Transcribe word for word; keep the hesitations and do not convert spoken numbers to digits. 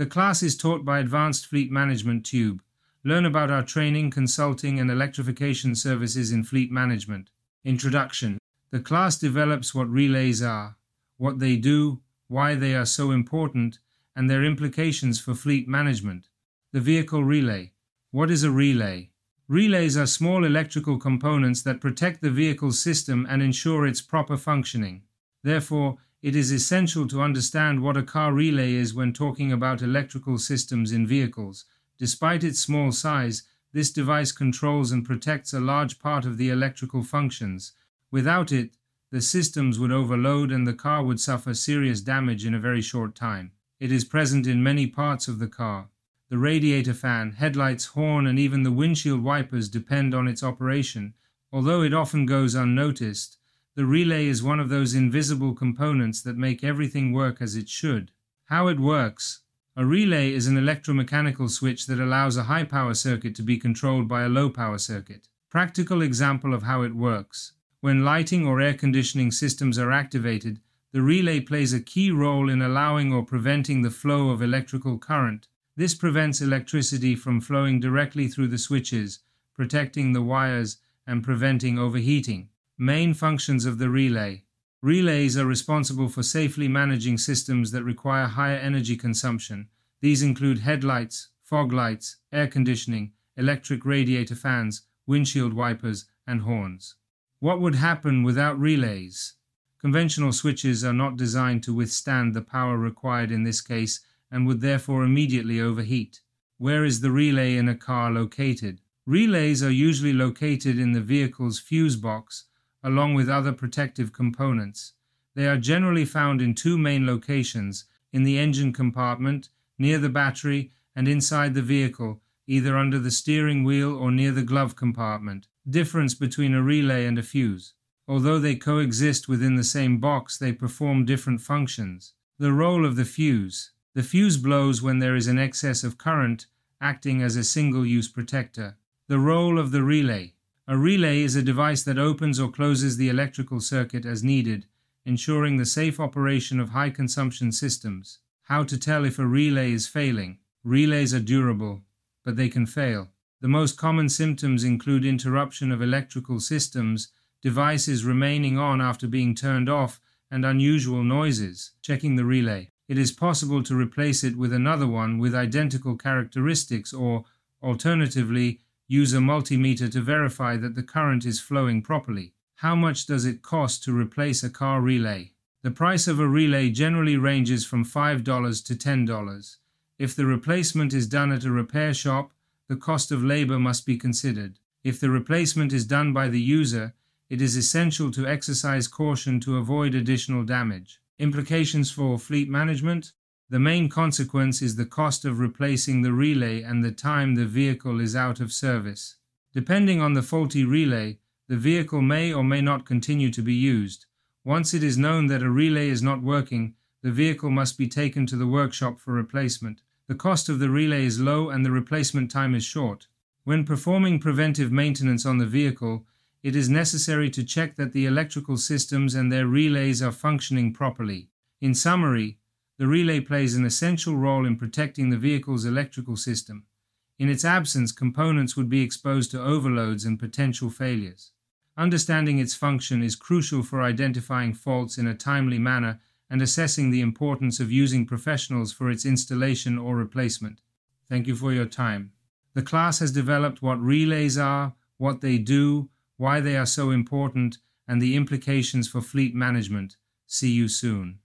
The class is taught by Advanced Fleet Management Tube. Learn about our training, consulting, and electrification services in fleet management. Introduction. The class develops what relays are, what they do, why they are so important, and their implications for fleet management. The vehicle relay. What is a relay? Relays are small electrical components that protect the vehicle's system and ensure its proper functioning. Therefore, it is essential to understand what a car relay is when talking about electrical systems in vehicles. Despite its small size, this device controls and protects a large part of the electrical functions. Without it, the systems would overload and the car would suffer serious damage in a very short time. It is present in many parts of the car. The radiator fan, headlights, horn, and even the windshield wipers depend on its operation. Although it often goes unnoticed, the relay is one of those invisible components that make everything work as it should. How it works. A relay is an electromechanical switch that allows a high-power circuit to be controlled by a low-power circuit. Practical example of how it works. When lighting or air conditioning systems are activated, the relay plays a key role in allowing or preventing the flow of electrical current. This prevents electricity from flowing directly through the switches, protecting the wires and preventing overheating. Main functions of the relay. Relays are responsible for safely managing systems that require higher energy consumption. These include headlights, fog lights, air conditioning, electric radiator fans, windshield wipers, and horns. What would happen without relays? Conventional switches are not designed to withstand the power required in this case and would therefore immediately overheat. Where is the relay in a car located? Relays are usually located in the vehicle's fuse box, along with other protective components. They are generally found in two main locations, in the engine compartment, near the battery, and inside the vehicle, either under the steering wheel or near the glove compartment. Difference between a relay and a fuse. Although they coexist within the same box, they perform different functions. The role of the fuse. The fuse blows when there is an excess of current, acting as a single-use protector. The role of the relay. A relay is a device that opens or closes the electrical circuit as needed, ensuring the safe operation of high-consumption systems. How to tell if a relay is failing. Relays are durable, but they can fail. The most common symptoms include interruption of electrical systems, devices remaining on after being turned off, and unusual noises. Checking the relay. It is possible to replace it with another one with identical characteristics or, alternatively, use a multimeter to verify that the current is flowing properly. How much does it cost to replace a car relay? The price of a relay generally ranges from five dollars to ten dollars. If the replacement is done at a repair shop, the cost of labor must be considered. If the replacement is done by the user, it is essential to exercise caution to avoid additional damage. Implications for fleet management. The main consequence is the cost of replacing the relay and the time the vehicle is out of service. Depending on the faulty relay, the vehicle may or may not continue to be used. Once it is known that a relay is not working, the vehicle must be taken to the workshop for replacement. The cost of the relay is low and the replacement time is short. When performing preventive maintenance on the vehicle, it is necessary to check that the electrical systems and their relays are functioning properly. In summary, the relay plays an essential role in protecting the vehicle's electrical system. In its absence, components would be exposed to overloads and potential failures. Understanding its function is crucial for identifying faults in a timely manner and assessing the importance of using professionals for its installation or replacement. Thank you for your time. The class has developed what relays are, what they do, why they are so important, and the implications for fleet management. See you soon.